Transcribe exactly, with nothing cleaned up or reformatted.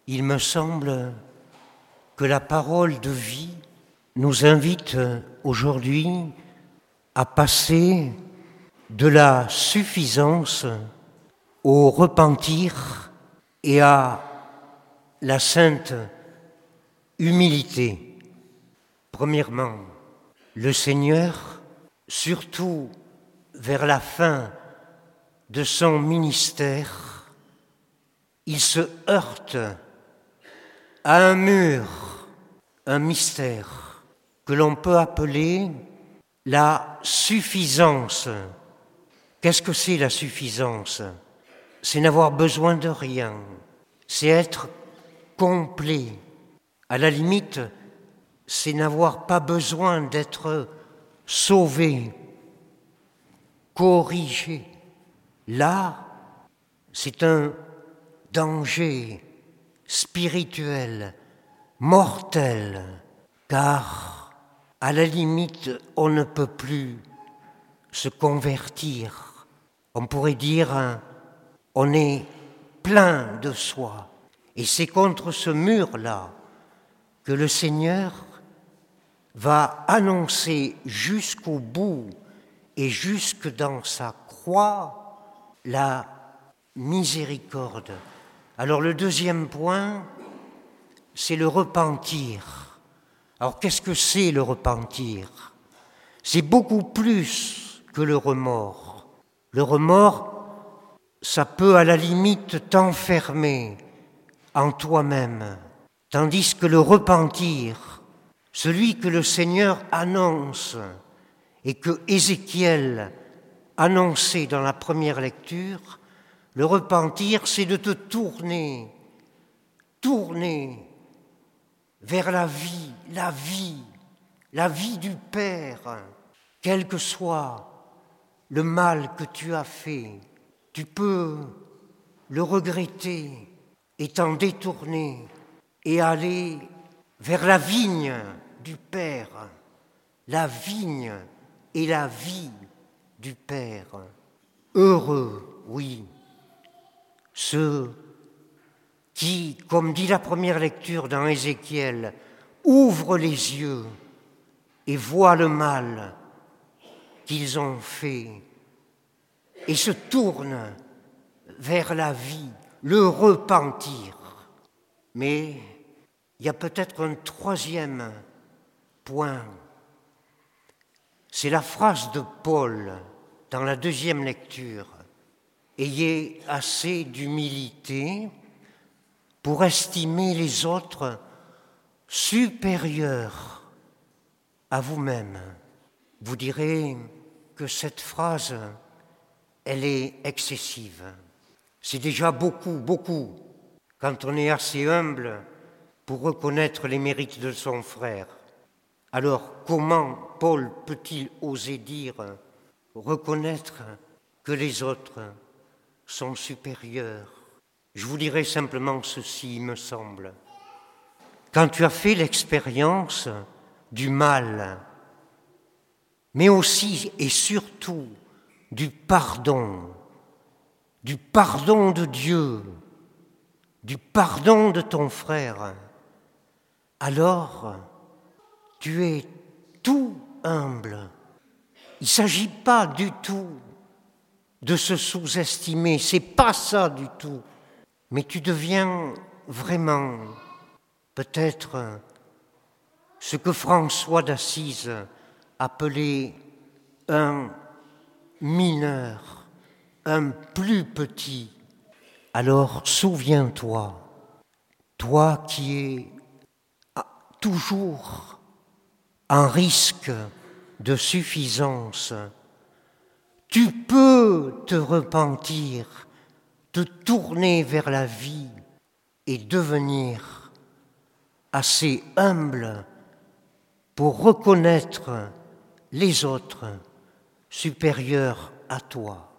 Il me semble que la parole de vie nous invite aujourd'hui à passer de la suffisance au repentir et à la sainte humilité. Premièrement, le Seigneur, surtout vers la fin de son ministère, il se heurte à un mur, un mystère que l'on peut appeler la suffisance. Qu'est-ce que c'est la suffisance? C'est n'avoir besoin de rien, c'est être complet. À la limite, c'est n'avoir pas besoin d'être sauvé, corrigé. Là, c'est un danger spirituel, mortel, car à la limite, on ne peut plus se convertir. On pourrait dire, on est plein de soi. Et c'est contre ce mur-là que le Seigneur va annoncer jusqu'au bout et jusque dans sa croix la miséricorde. Alors le deuxième point, c'est le repentir. Alors qu'est-ce que c'est le repentir? C'est beaucoup plus que le remords. Le remords, ça peut à la limite t'enfermer en toi-même, tandis que le repentir, celui que le Seigneur annonce et que Ézéchiel annonçait dans la première lecture, le repentir, c'est de te tourner, tourner vers la vie, la vie, la vie du Père, quel que soit le mal que tu as fait. Tu peux le regretter et t'en détourner et aller vers la vigne du Père, la vigne et la vie du Père. Heureux, oui, ceux qui, comme dit la première lecture dans Ézéchiel, ouvrent les yeux et voient le mal qu'ils ont fait et se tournent vers la vie, le repentir. Mais il y a peut-être un troisième point. C'est la phrase de Paul dans la deuxième lecture. Ayez assez d'humilité pour estimer les autres supérieurs à vous-même. Vous direz que cette phrase, elle est excessive. C'est déjà beaucoup, beaucoup, quand on est assez humble pour reconnaître les mérites de son frère. Alors, comment Paul peut-il oser dire, reconnaître que les autres sont supérieurs? Je vous dirai simplement ceci, il me semble. Quand tu as fait l'expérience du mal, mais aussi et surtout du pardon, du pardon de Dieu, du pardon de ton frère, alors tu es tout humble. Il ne s'agit pas du tout de se sous-estimer, c'est pas ça du tout. Mais tu deviens vraiment peut-être ce que François d'Assise appelait un mineur, un plus petit. Alors souviens-toi, toi qui es toujours en risque de suffisance, tu peux te repentir, te tourner vers la vie et devenir assez humble pour reconnaître les autres supérieurs à toi.